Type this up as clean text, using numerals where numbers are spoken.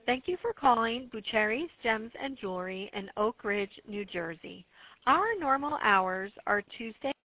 Thank you for calling Bucherri's Gems and Jewelry in Oak Ridge, New Jersey. Our normal hours are Tuesday